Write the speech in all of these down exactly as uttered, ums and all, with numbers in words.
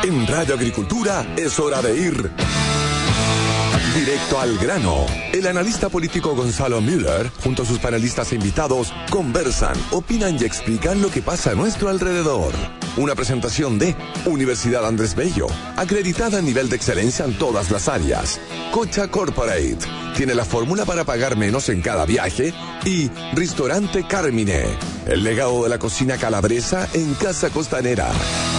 En Radio Agricultura es hora de ir directo al grano. El analista político Gonzalo Müller, junto a sus panelistas e invitados, conversan, opinan y explican lo que pasa a nuestro alrededor. Una presentación de Universidad Andrés Bello, acreditada a nivel de excelencia en todas las áreas. Cocha Corporate, tiene la fórmula para pagar menos en cada viaje. Y Ristorante Carmine, el legado de la cocina calabresa en Casa Costanera.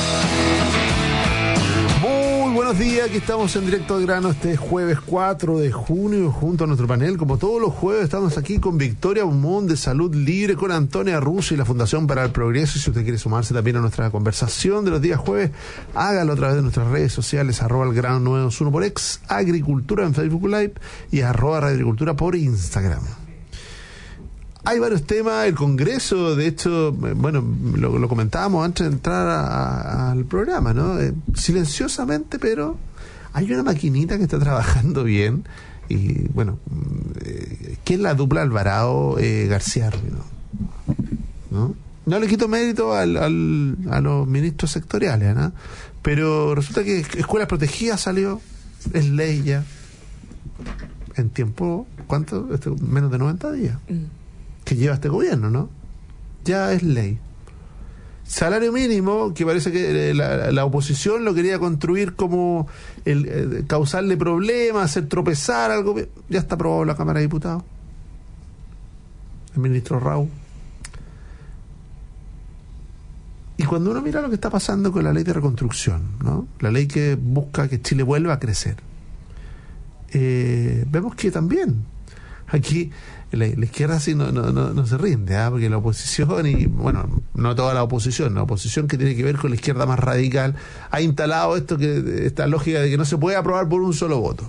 Buenos días, aquí estamos en Directo al Grano este jueves cuatro de junio junto a nuestro panel. Como todos los jueves estamos aquí con Victoria Beaumont de Salud Libre, con Antonia Russo y la Fundación para el Progreso. Y si usted quiere sumarse también a nuestra conversación de los días jueves, hágalo a través de nuestras redes sociales, arroba el grano nueve dos uno por X, Agricultura en Facebook Live y arroba Radio Agricultura por Instagram. Hay varios temas, el Congreso, de hecho, bueno, lo, lo comentábamos antes de entrar a, a, al programa, ¿no? Eh, silenciosamente, pero hay una maquinita que está trabajando bien, y bueno, eh, que es la dupla Alvarado eh, García Rubio, ¿no? No le quito mérito al, al, a los ministros sectoriales, ¿no? Pero resulta que Escuelas Protegidas salió, es ley ya, en tiempo, ¿cuánto? Este, menos de noventa días. Mm. Que lleva este gobierno, ¿no? Ya es ley. Salario mínimo, que parece que la, la oposición lo quería construir como el, el causarle problemas, hacer tropezar al gobierno. Ya está aprobado en la Cámara de Diputados. El ministro Raúl. Y cuando uno mira lo que está pasando con la ley de reconstrucción, ¿no? La ley que busca que Chile vuelva a crecer, eh, vemos que también aquí La, la izquierda sí no, no, no, no se rinde, ¿eh? Porque la oposición, y bueno, no toda la oposición, la oposición que tiene que ver con la izquierda más radical, ha instalado esto que esta lógica de que no se puede aprobar por un solo voto.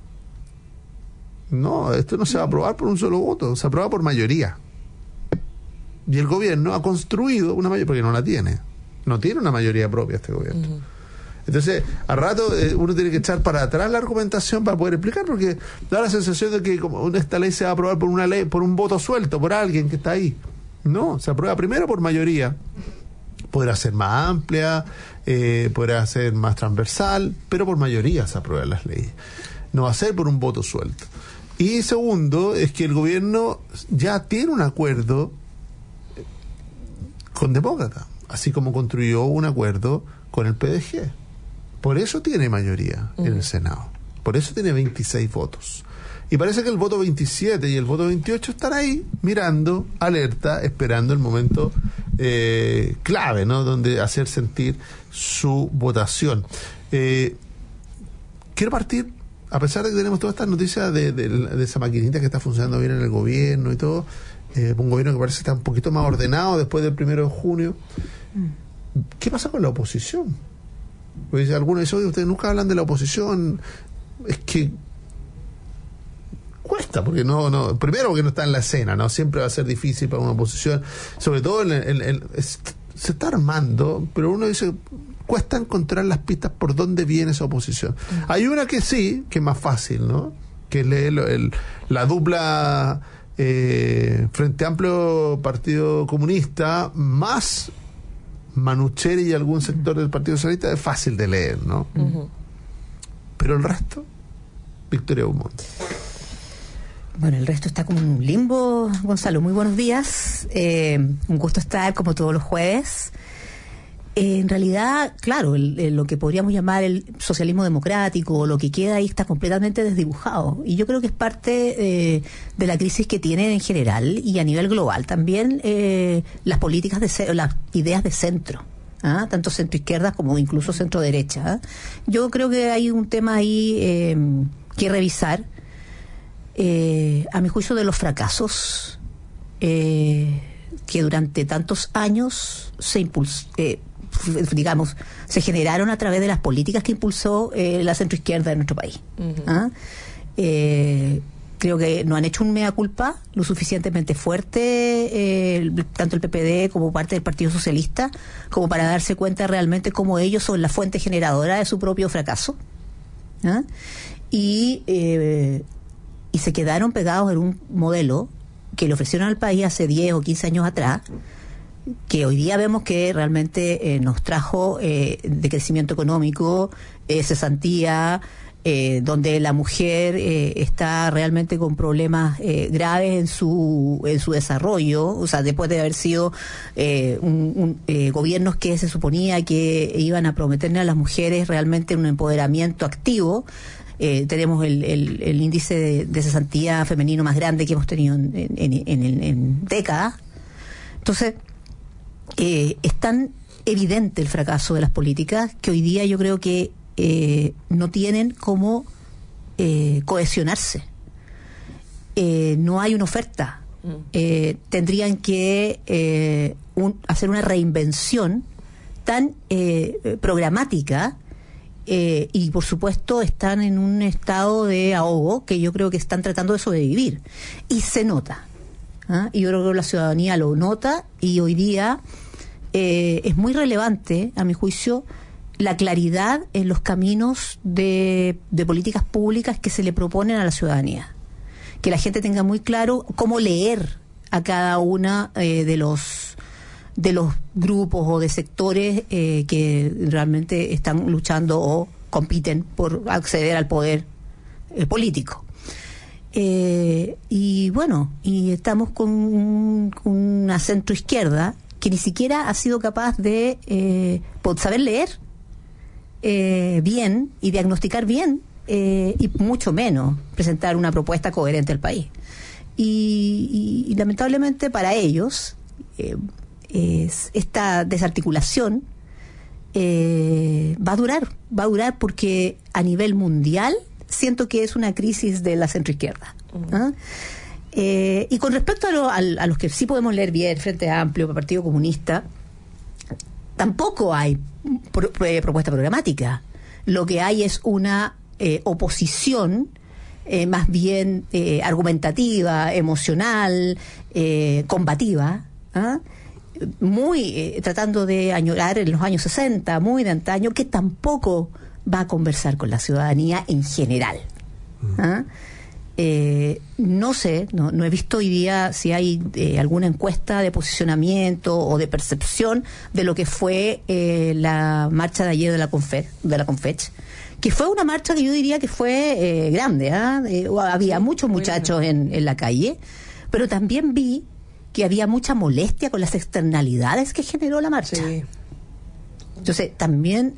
No, esto no se va a aprobar por un solo voto, se aprueba por mayoría. Y el gobierno ha construido una mayoría, porque no la tiene, no tiene una mayoría propia este gobierno. Uh-huh. Entonces, a rato eh, uno tiene que echar para atrás la argumentación para poder explicar, porque da la sensación de que como esta ley se va a aprobar por una ley, por un voto suelto, por alguien que está ahí. No, se aprueba primero por mayoría. Podrá ser más amplia, eh, podrá ser más transversal, pero por mayoría se aprueban las leyes. No va a ser por un voto suelto. Y segundo, es que el gobierno ya tiene un acuerdo con demócratas, así como construyó un acuerdo con el P D G. Por eso tiene mayoría uh-huh. en el Senado. Por eso tiene veintiséis votos. Y parece que el voto veintisiete y el voto veintiocho están ahí, mirando, alerta, esperando el momento eh, clave, ¿no? Donde hacer sentir su votación. Eh, quiero partir, a pesar de que tenemos todas estas noticias de, de, de esa maquinita que está funcionando bien en el gobierno y todo, eh, un gobierno que parece que está un poquito más ordenado después del primero de junio. ¿Qué pasa con la oposición? Pues algunos dicen, oye, ustedes nunca hablan de la oposición. Es que cuesta, porque no, no, primero porque no está en la escena, ¿no? Siempre va a ser difícil para una oposición, sobre todo en, en, en, es, se está armando, pero uno dice, cuesta encontrar las pistas por dónde viene esa oposición. Uh-huh. Hay una que sí, que es más fácil, ¿no? Que es el, el, la dupla eh, Frente Amplio Partido Comunista más Manucheri y algún sector del Partido Socialista, es fácil de leer, ¿no? Uh-huh. Pero el resto, Victoria Beaumont. Bueno, el resto está como en un limbo, Gonzalo. Muy buenos días. Eh, un gusto estar como todos los jueves. Eh, en realidad, claro, el, el, lo que podríamos llamar el socialismo democrático, lo que queda ahí está completamente desdibujado. Y yo creo que es parte eh, de la crisis que tienen en general y a nivel global también eh, las políticas, de las ideas de centro, ¿ah? Tanto centro-izquierda como incluso centro-derecha. ¿ah? Yo creo que hay un tema ahí eh, que revisar, eh, a mi juicio, de los fracasos eh, que durante tantos años se impulsó. Eh, digamos, se generaron a través de las políticas que impulsó eh, la centroizquierda de nuestro país. Uh-huh. ¿Ah? Eh, creo que no han hecho un mea culpa lo suficientemente fuerte, eh, tanto el P P D como parte del Partido Socialista, como para darse cuenta realmente cómo ellos son la fuente generadora de su propio fracaso. ¿Ah? Y, eh, y se quedaron pegados en un modelo que le ofrecieron al país hace diez o quince años atrás, que hoy día vemos que realmente eh, nos trajo eh, de crecimiento económico, eh, cesantía, eh, donde la mujer eh, está realmente con problemas eh, graves en su en su desarrollo, o sea, después de haber sido eh, un, un, eh, gobiernos que se suponía que iban a prometerle a las mujeres realmente un empoderamiento activo. Eh, tenemos el, el, el índice de, de cesantía femenino más grande que hemos tenido en, en, en, en, en décadas. Entonces, eh, es tan evidente el fracaso de las políticas que hoy día yo creo que eh, no tienen cómo eh, cohesionarse. Eh, no hay una oferta. Eh, tendrían que eh, un, hacer una reinvención tan eh, programática. Eh, y por supuesto están en un estado de ahogo que yo creo que están tratando de sobrevivir y se nota, ¿ah? Y yo creo que la ciudadanía lo nota y hoy día eh, es muy relevante, a mi juicio, la claridad en los caminos de, de políticas públicas que se le proponen a la ciudadanía, que la gente tenga muy claro cómo leer a cada una eh, de los de los grupos o de sectores eh, que realmente están luchando o compiten por acceder al poder eh, político. Eh, y bueno, y estamos con, un, con una centroizquierda que ni siquiera ha sido capaz de eh, saber leer eh, bien y diagnosticar bien eh, y mucho menos presentar una propuesta coherente al país. Y, y, y lamentablemente para ellos eh, es, esta desarticulación eh, va a durar, va a durar porque a nivel mundial siento que es una crisis de la centroizquierda. Uh-huh. ¿Ah? Eh, y con respecto a, lo, a, a los que sí podemos leer bien, Frente Amplio, Partido Comunista, tampoco hay pro, pro, propuesta programática. Lo que hay es una eh, oposición eh, más bien eh, argumentativa, emocional, eh, combativa, ¿ah? muy eh, tratando de añorar en los años sesenta, muy de antaño, que tampoco va a conversar con la ciudadanía en general. ¿Ah? Eh, no sé, no, no he visto hoy día si hay eh, alguna encuesta de posicionamiento o de percepción de lo que fue eh, la marcha de ayer de la Confe, de la Confech, que fue una marcha que yo diría que fue eh, grande, ¿eh? Eh, había muchos muchachos en, en la calle, pero también vi que había mucha molestia con las externalidades que generó la marcha. Sí. Entonces, también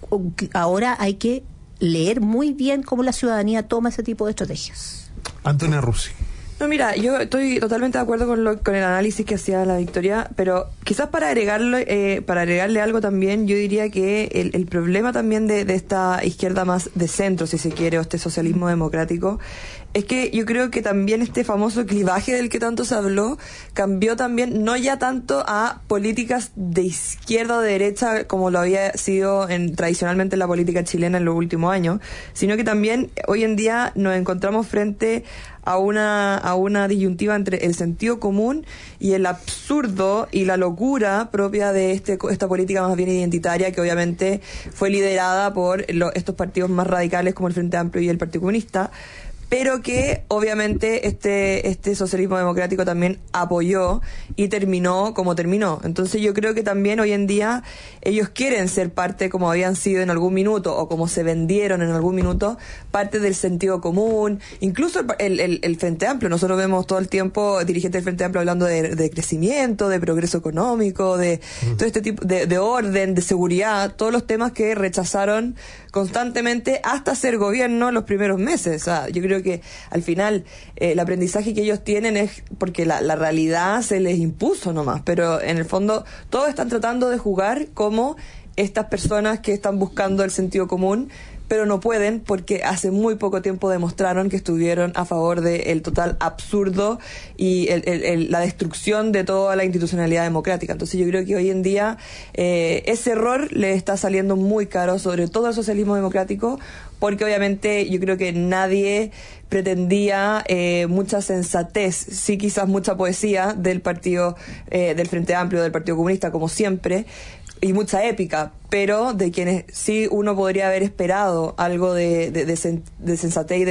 ahora hay que leer muy bien cómo la ciudadanía toma ese tipo de estrategias. Antonia Russi. No, mira, yo estoy totalmente de acuerdo con, lo, con el análisis que hacía la Victoria, pero quizás para agregarle, eh, para agregarle algo también, yo diría que el, el problema también de, de esta izquierda más de centro, si se quiere, o este socialismo democrático, es que yo creo que también este famoso clivaje del que tanto se habló cambió también, no ya tanto a políticas de izquierda o de derecha como lo había sido en, tradicionalmente en la política chilena en los últimos años, sino que también hoy en día nos encontramos frente a una a una disyuntiva entre el sentido común y el absurdo y la locura propia de este esta política más bien identitaria, que obviamente fue liderada por lo, estos partidos más radicales como el Frente Amplio y el Partido Comunista, pero que obviamente este este socialismo democrático también apoyó y terminó como terminó. Entonces yo creo que también hoy en día ellos quieren ser parte, como habían sido en algún minuto o como se vendieron en algún minuto, parte del sentido común, incluso el, el, el Frente Amplio. Nosotros vemos todo el tiempo dirigentes del Frente Amplio hablando de, de crecimiento, de progreso económico, de mm. todo este tipo de, de orden, de seguridad, todos los temas que rechazaron constantemente hasta ser gobierno los primeros meses. O sea, yo creo que al final eh, el aprendizaje que ellos tienen es porque la, la realidad se les impuso nomás, pero en el fondo todos están tratando de jugar como estas personas que están buscando el sentido común, pero no pueden porque hace muy poco tiempo demostraron que estuvieron a favor del total absurdo y el, el, el, la destrucción de toda la institucionalidad democrática. Entonces yo creo que hoy en día eh, ese error le está saliendo muy caro, sobre todo al socialismo democrático, porque obviamente yo creo que nadie pretendía eh, mucha sensatez, sí quizás mucha poesía del partido, eh, del Frente Amplio, del Partido Comunista, como siempre, y mucha épica, pero de quienes sí uno podría haber esperado algo de, de, de, sen, de sensatez y de,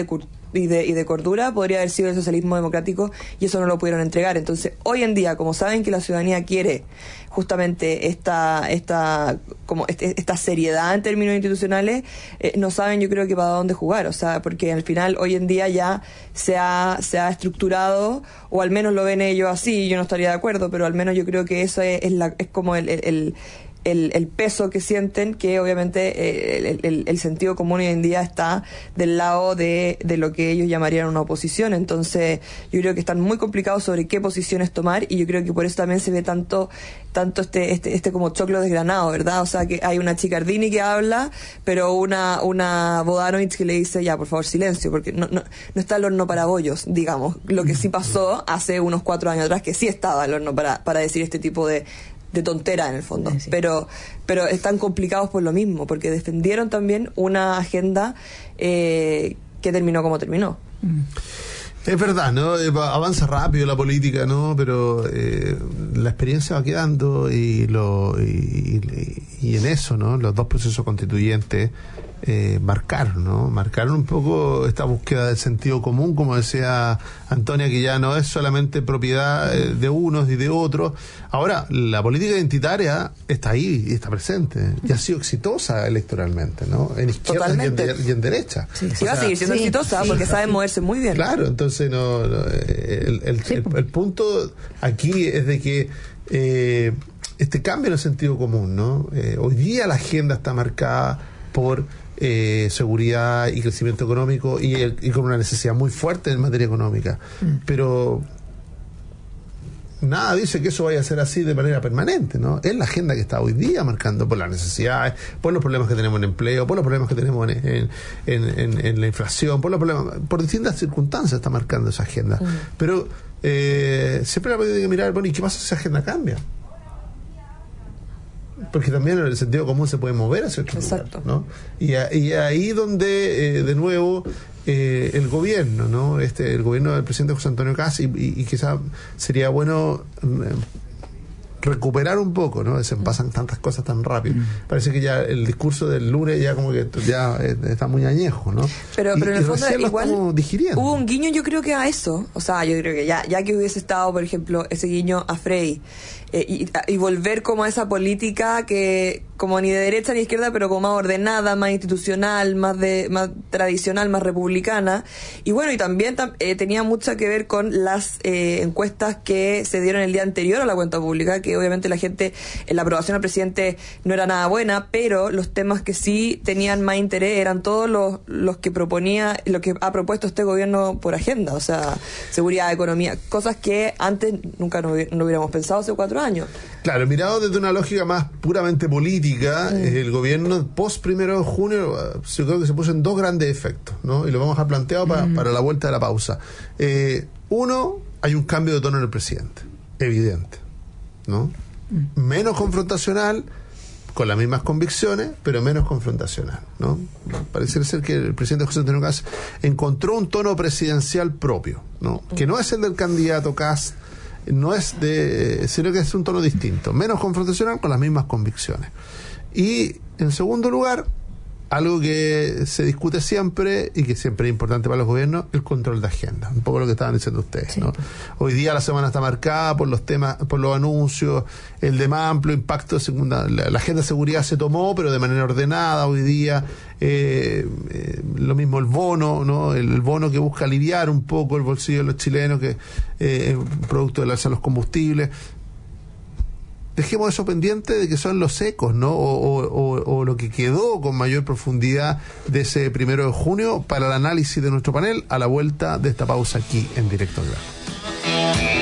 y de, y de cordura podría haber sido el socialismo democrático, y eso no lo pudieron entregar. Entonces, hoy en día, como saben que la ciudadanía quiere justamente esta esta como este, esta seriedad en términos institucionales, eh, no saben, yo creo, que para dónde jugar, o sea, porque al final hoy en día ya se ha se ha estructurado, o al menos lo ven ellos así. Yo no estaría de acuerdo, pero al menos yo creo que eso es, es, la, es como el, el, el El, el peso que sienten, que obviamente eh, el, el, el sentido común hoy en día está del lado de, de lo que ellos llamarían una oposición. Entonces yo creo que están muy complicados sobre qué posiciones tomar, y yo creo que por eso también se ve tanto tanto este este este como choclo desgranado, ¿verdad? O sea, que hay una Chicardini que habla, pero una una Bodanovich que le dice, ya, por favor, silencio, porque no no, no está el horno para bollos, digamos, lo que sí pasó hace unos cuatro años atrás, que sí estaba el horno para para decir este tipo de de tontera en el fondo, sí, sí. pero pero están complicados por lo mismo, porque defendieron también una agenda eh, que terminó como terminó. Mm. Es verdad, ¿no? Avanza rápido la política, ¿no? Pero eh, la experiencia va quedando, y lo y, y, y en eso, ¿no? Los dos procesos constituyentes eh, marcaron, ¿no? Marcaron un poco esta búsqueda del sentido común, como decía Antonia, que ya no es solamente propiedad eh, de unos y de otros. Ahora, la política identitaria está ahí y está presente, y ha sido exitosa electoralmente, ¿no? En izquierda y en, de, y en derecha. Sí, sí, va a seguir siendo sí, exitosa, sí, porque sí, sabe moverse muy bien. Claro, entonces no, no el, el, sí, el, el, el punto aquí es de que eh, este cambio en el sentido común, ¿no? Eh, hoy día la agenda está marcada por eh, seguridad y crecimiento económico, y, el, y con una necesidad muy fuerte en materia económica, mm. pero nada dice que eso vaya a ser así de manera permanente, ¿no? Es la agenda que está hoy día marcando, por las necesidades, por los problemas que tenemos en empleo, por los problemas que tenemos en, en, en, en, en la inflación, por los problemas, por distintas circunstancias está marcando esa agenda. Mm. Pero eh, siempre la política que mirar, bueno, ¿y qué pasa si esa agenda cambia? Porque también en el sentido común se puede mover hacia otro Exacto. lugar, ¿no? Y, a, y ahí donde, eh, de nuevo, eh, el gobierno, ¿no? Este, el gobierno del presidente José Antonio Kast, y, y, y quizá sería bueno eh, recuperar un poco, ¿no? Se pasan tantas cosas tan rápido. Mm. Parece que ya el discurso del lunes ya como que ya está muy añejo, ¿no? Pero, y, pero en el fondo igual hubo un guiño, yo creo que a eso. O sea, yo creo que ya, ya que hubiese estado, por ejemplo, ese guiño a Frey, eh, y, y volver como a esa política que como ni de derecha ni de izquierda, pero como más ordenada, más institucional, más de más tradicional, más republicana. Y bueno, y también eh, tenía mucho que ver con las eh, encuestas que se dieron el día anterior a la cuenta pública, que obviamente la gente, en la aprobación al presidente no era nada buena, pero los temas que sí tenían más interés eran todos los, los que proponía, lo que ha propuesto este gobierno por agenda, o sea, seguridad, economía, cosas que antes nunca no, no hubiéramos pensado hace cuatro años. Claro, mirado desde una lógica más puramente política, mm. el gobierno post primero de junio, yo creo que se puso en dos grandes efectos, ¿no? Y lo vamos a plantear para, mm. para la vuelta de la pausa. Eh, uno, hay un cambio de tono en el presidente, evidente, ¿no? Mm. Menos confrontacional, con las mismas convicciones, pero menos confrontacional, ¿no? Parece ser que el presidente José Antonio Kast encontró un tono presidencial propio, ¿no? Mm. Que no es el del candidato Kast, no es de, sino que es un tono distinto, menos confrontacional, con las mismas convicciones. Y en segundo lugar, algo que se discute siempre y que siempre es importante para los gobiernos, el control de agenda, un poco lo que estaban diciendo ustedes, sí. ¿no? Hoy día la semana está marcada por los temas, por los anuncios, el de más amplio impacto, segunda, la, la agenda de seguridad se tomó, pero de manera ordenada hoy día, eh, eh, lo mismo el bono, ¿no? El, el bono que busca aliviar un poco el bolsillo de los chilenos, que eh, producto del alza de los combustibles. Dejemos eso pendiente de que son los ecos, ¿no? O, o, o, o lo que quedó con mayor profundidad de ese primero de junio para el análisis de nuestro panel a la vuelta de esta pausa aquí en Directo al Grano.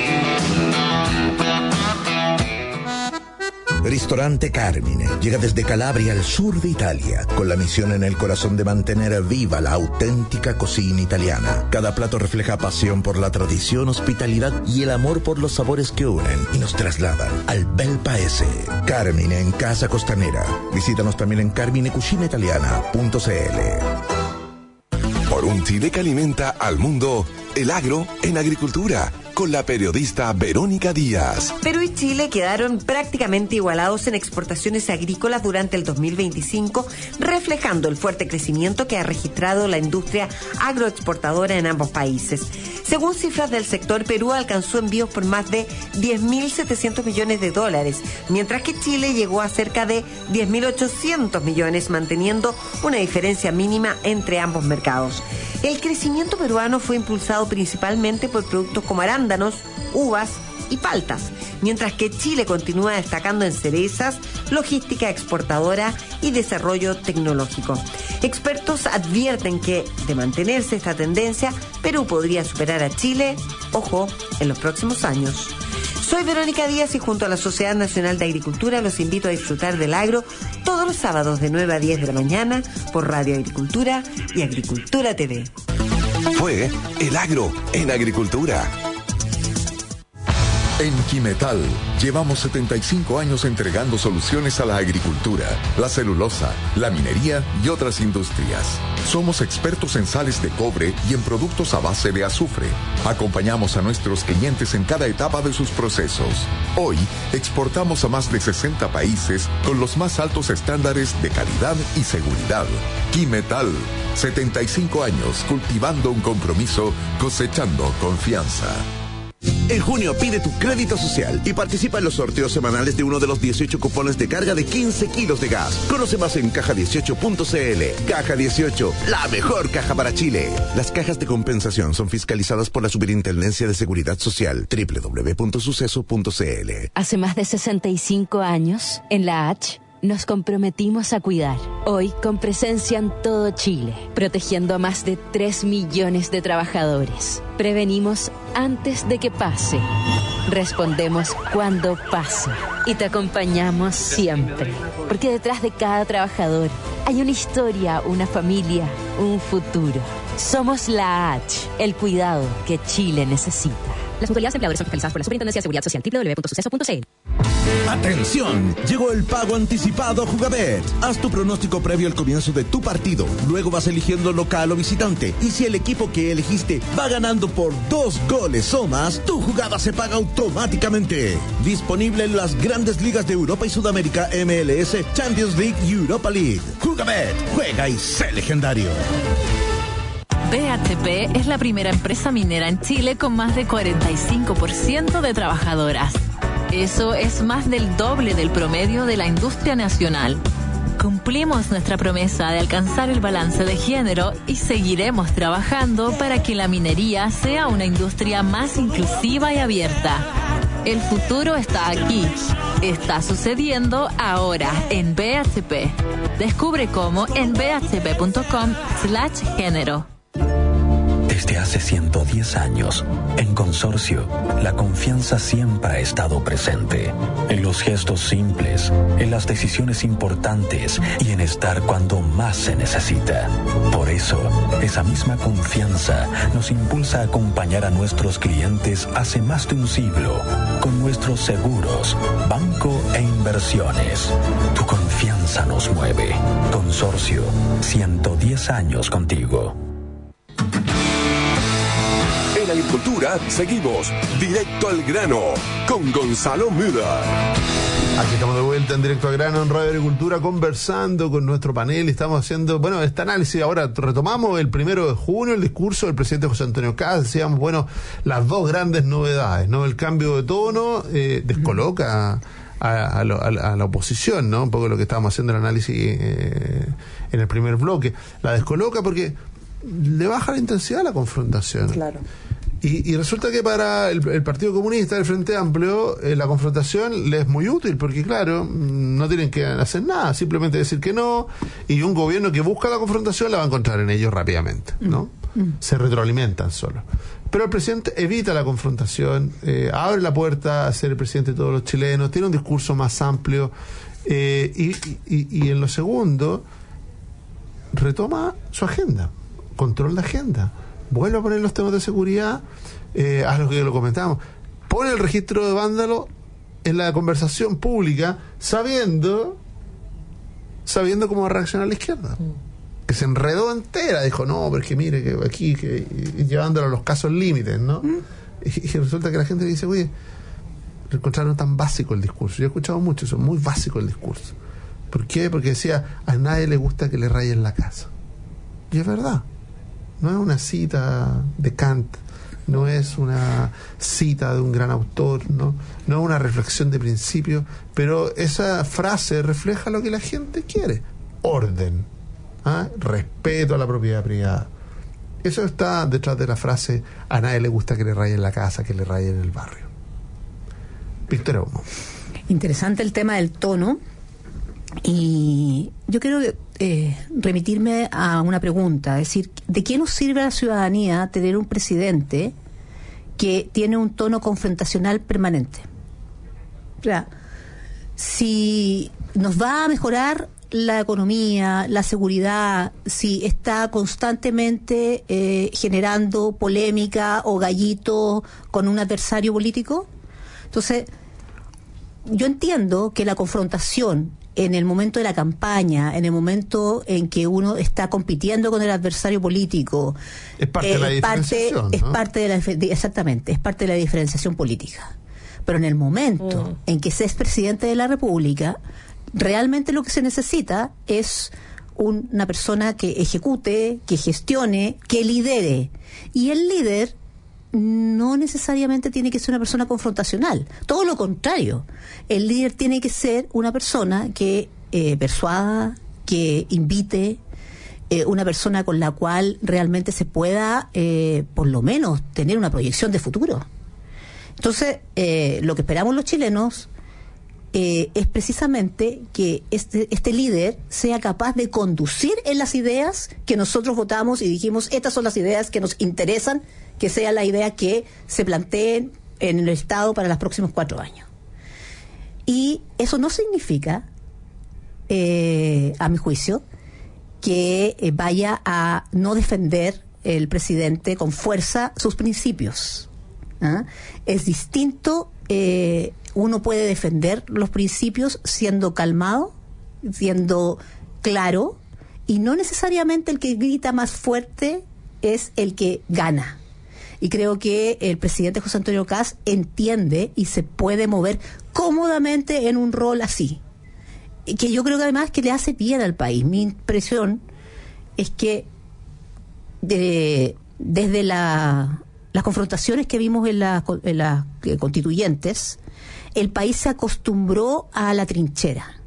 Ristorante Carmine llega desde Calabria al sur de Italia, con la misión en el corazón de mantener viva la auténtica cocina italiana. Cada plato refleja pasión por la tradición, hospitalidad y el amor por los sabores que unen y nos trasladan al bel paese. Carmine en Casa Costanera. Visítanos también en carmine cucina italiana punto c l. Por un Chile que alimenta al mundo, el agro en agricultura. con la periodista Verónica Díaz. Perú y Chile quedaron prácticamente igualados en exportaciones agrícolas durante el dos mil veinticinco, reflejando el fuerte crecimiento que ha registrado la industria agroexportadora en ambos países. Según cifras del sector, Perú alcanzó envíos por más de diez mil setecientos millones de dólares, mientras que Chile llegó a cerca de diez mil ochocientos millones, manteniendo una diferencia mínima entre ambos mercados. El crecimiento peruano fue impulsado principalmente por productos como arándanos, uvas y paltas, mientras que Chile continúa destacando en cerezas, logística exportadora y desarrollo tecnológico. Expertos advierten que, de mantenerse esta tendencia, Perú podría superar a Chile, ojo, en los próximos años. Soy Verónica Díaz y junto a la Sociedad Nacional de Agricultura los invito a disfrutar del agro todos los sábados de nueve a diez de la mañana por Radio Agricultura y Agricultura T V. Fue El Agro en Agricultura. En Quimetal llevamos setenta y cinco años entregando soluciones a la agricultura, la celulosa, la minería y otras industrias. Somos expertos en sales de cobre y en productos a base de azufre. Acompañamos a nuestros clientes en cada etapa de sus procesos. Hoy exportamos a más de sesenta países con los más altos estándares de calidad y seguridad. Quimetal, setenta y cinco años cultivando un compromiso, cosechando confianza. En junio pide tu crédito social y participa en los sorteos semanales de uno de los dieciocho cupones de carga de quince kilos de gas. Conoce más en caja dieciocho punto c l. Caja dieciocho, la mejor caja para Chile. Las cajas de compensación son fiscalizadas por la Superintendencia de Seguridad Social. doble u doble u doble u punto suceso punto c l. Hace más de sesenta y cinco años, en la H, nos comprometimos a cuidar. Hoy, con presencia en todo Chile, protegiendo a más de tres millones de trabajadores. Prevenimos antes de que pase. Respondemos cuando pase. Y te acompañamos siempre. Porque detrás de cada trabajador hay una historia, una familia, un futuro. Somos la H, el cuidado que Chile necesita. Las mutualidades empleadores son fiscalizadas por la Superintendencia de Seguridad Social. doble u doble u doble u punto suceso punto c l. ¡Atención! Llegó el pago anticipado Jugabet. Haz tu pronóstico previo al comienzo de tu partido. Luego vas eligiendo local o visitante. Y si el equipo que elegiste va ganando por dos goles o más, tu jugada se paga automáticamente. Disponible en las grandes ligas de Europa y Sudamérica, M L S, Champions League y Europa League. Jugabet. Juega y sé legendario. B H P es la primera empresa minera en Chile con más de cuarenta y cinco por ciento de trabajadoras. Eso es más del doble del promedio de la industria nacional. Cumplimos nuestra promesa de alcanzar el balance de género y seguiremos trabajando para que la minería sea una industria más inclusiva y abierta. El futuro está aquí. Está sucediendo ahora en B H P. Descubre cómo en b h p punto com slash género. Desde hace ciento diez años, en Consorcio, la confianza siempre ha estado presente. En los gestos simples, en las decisiones importantes y en estar cuando más se necesita. Por eso, esa misma confianza nos impulsa a acompañar a nuestros clientes hace más de un siglo con nuestros seguros, banco e inversiones. Tu confianza nos mueve. Consorcio, ciento diez años contigo. En Agricultura seguimos directo al grano con Gonzalo Müller. Aquí estamos de vuelta en Directo al Grano en Radio Agricultura conversando con nuestro panel. Estamos haciendo, bueno, este análisis. Ahora retomamos el primero de junio el discurso del presidente José Antonio Kast. Decíamos, bueno, las dos grandes novedades, ¿no? El cambio de tono eh, descoloca a, a, a, a la oposición, ¿no? Un poco lo que estábamos haciendo el análisis eh, en el primer bloque. La descoloca porque le baja la intensidad a la confrontación. Claro. Y, y resulta que para el, el Partido Comunista, el Frente Amplio, eh, la confrontación les es muy útil, porque claro, no tienen que hacer nada, simplemente decir que no, y un gobierno que busca la confrontación la va a encontrar en ellos rápidamente, ¿no? Mm. Mm. Se retroalimentan solo. Pero el presidente evita la confrontación, eh, abre la puerta a ser el presidente de todos los chilenos, tiene un discurso más amplio, eh, y, y, y en lo segundo, retoma su agenda, control de agenda. Vuelve a poner los temas de seguridad, eh, a lo que lo comentábamos, pone el registro de vándalo en la conversación pública, sabiendo sabiendo cómo va a reaccionar la izquierda, mm. que se enredó entera, dijo, no, porque mire, que aquí, que, y llevándolo a los casos límites, ¿no? Mm. Y, y resulta que la gente dice, oye, encontraron tan básico el discurso. Yo he escuchado mucho eso, muy básico el discurso. ¿Por qué? Porque decía, a nadie le gusta que le rayen la casa. Y es verdad. No es una cita de Kant, no es una cita de un gran autor, no, no es una reflexión de principio, pero esa frase refleja lo que la gente quiere. Orden, ¿ah? Respeto a la propiedad privada. Eso está detrás de la frase, a nadie le gusta que le rayen la casa, que le rayen el barrio. Victoria Humo. Interesante el tema del tono, y yo quiero eh, remitirme a una pregunta, es decir, ¿de qué nos sirve a la ciudadanía tener un presidente que tiene un tono confrontacional permanente? O sea, si nos va a mejorar la economía, la seguridad, si está constantemente eh, generando polémica o gallito con un adversario político. Entonces, yo entiendo que la confrontación en el momento de la campaña, en el momento en que uno está compitiendo con el adversario político, es parte eh, de la diferenciación, parte, ¿no? es parte de la de, exactamente, es parte de la diferenciación política. Pero en el momento mm. en que se es presidente de la República, realmente lo que se necesita es un, una persona que ejecute, que gestione, que lidere. Y el líder no necesariamente tiene que ser una persona confrontacional, todo lo contrario. El líder tiene que ser una persona que eh, persuada, que invite, eh, una persona con la cual realmente se pueda eh, por lo menos tener una proyección de futuro. Entonces, eh, lo que esperamos los chilenos eh, es precisamente que este, este líder sea capaz de conducir en las ideas que nosotros votamos y dijimos, estas son las ideas que nos interesan, que sea la idea que se planteen en el Estado para los próximos cuatro años. Y eso no significa, eh, a mi juicio, que eh, vaya a no defender el presidente con fuerza sus principios. ¿Ah? Es distinto, eh, uno puede defender los principios siendo calmado, siendo claro, y no necesariamente el que grita más fuerte es el que gana. Y creo que el presidente José Antonio Kast entiende y se puede mover cómodamente en un rol así. Y que yo creo que además que le hace bien al país. Mi impresión es que de, desde la, las confrontaciones que vimos en las en la, eh, constituyentes, el país se acostumbró a la trinchera.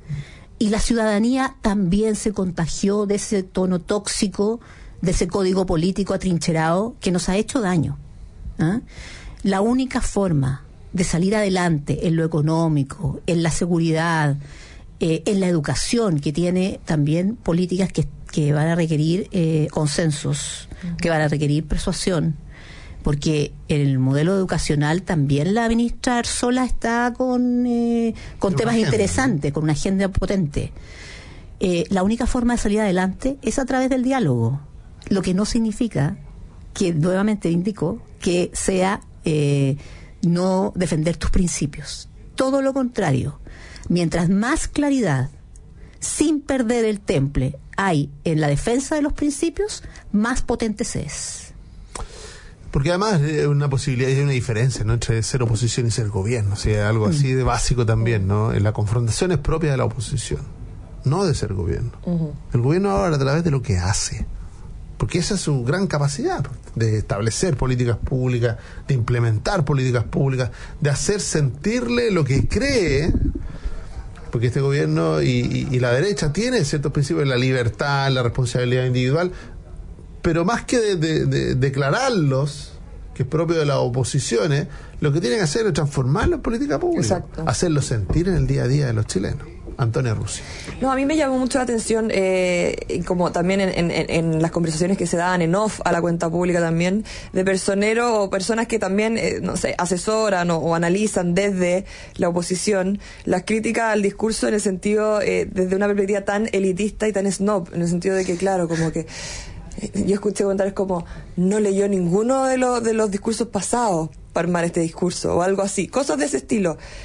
Y la ciudadanía también se contagió de ese tono tóxico, de ese código político atrincherado que nos ha hecho daño. ¿Ah? La única forma de salir adelante en lo económico, en la seguridad, eh, en la educación, que tiene también políticas que, que van a requerir eh, consensos, uh-huh. que van a requerir persuasión, porque en el modelo educacional también la ministra Arzola está con, eh, con temas agenda, interesantes, ¿no? Con una agenda potente. Eh, la única forma de salir adelante es a través del diálogo. Lo que no significa que, nuevamente indico, que sea eh, no defender tus principios. Todo lo contrario. Mientras más claridad, sin perder el temple, hay en la defensa de los principios, más potente se es. Porque además hay una posibilidad, hay una diferencia, ¿no?, entre ser oposición y ser gobierno. O sea, algo así de básico también, ¿no? La confrontación es propia de la oposición, no de ser gobierno. Uh-huh. El gobierno ahora a través de lo que hace. Porque esa es su gran capacidad, de establecer políticas públicas, de implementar políticas públicas, de hacer sentirle lo que cree, porque este gobierno y, y, y la derecha tiene ciertos principios, la libertad, la responsabilidad individual, pero más que de, de, de declararlos, que es propio de las oposiciones, lo que tienen que hacer es transformarlo en política pública. Exacto. Hacerlo sentir en el día a día de los chilenos. Antonia Russi. No, a mí me llamó mucho la atención, eh, como también en, en, en las conversaciones que se daban en off a la cuenta pública también, de personeros o personas que también, eh, no sé, asesoran o, o analizan desde la oposición las críticas al discurso en el sentido, eh, desde una perspectiva tan elitista y tan snob, en el sentido de que, claro, como que eh, yo escuché comentarios como, no leyó ninguno de los, de los discursos pasados para armar este discurso, o algo así, cosas de ese estilo.